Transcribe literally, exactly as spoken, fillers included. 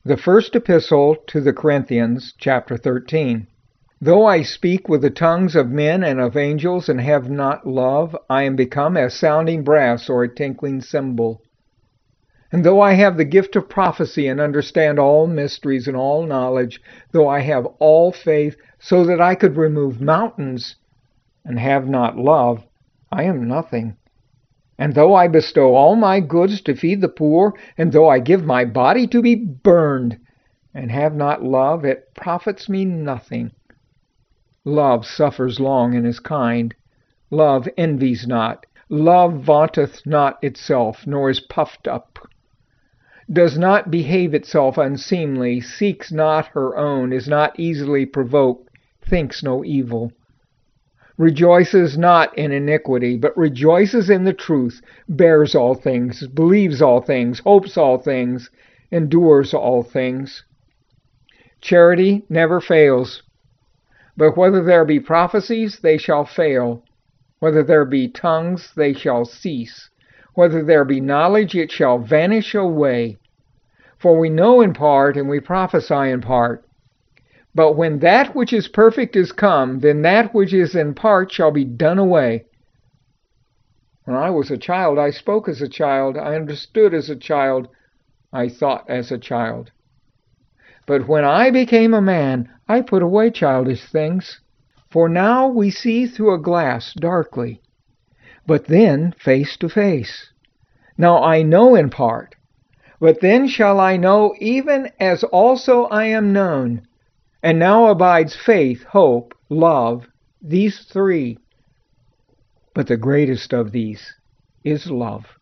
The first epistle to the Corinthians, chapter thirteen. Though I speak with the tongues of men and of angels and have not love, I am become as sounding brass or a tinkling cymbal. And though I have the gift of prophecy and understand all mysteries and all knowledge, though I have all faith so that I could remove mountains and have not love, I am nothing. And though I bestow all my goods to feed the poor, and though I give my body to be burned, and have not love, it profits me nothing. Love suffers long and is kind. Love envies not. Love vaunteth not itself, nor is puffed up. Does not behave itself unseemly, seeks not her own, is not easily provoked, thinks no evil. Rejoices not in iniquity, but rejoices in the truth, bears all things, believes all things, hopes all things, endures all things. Charity never fails, but whether there be prophecies, they shall fail. Whether there be tongues, they shall cease. Whether there be knowledge, it shall vanish away. For we know in part, and we prophesy in part. But when that which is perfect is come, then that which is in part shall be done away. When I was a child, I spoke as a child, I understood as a child, I thought as a child. But when I became a man, I put away childish things. For now we see through a glass darkly, but then face to face. Now I know in part, but then shall I know even as also I am known. And now abides faith, hope, love, these three. But the greatest of these is love.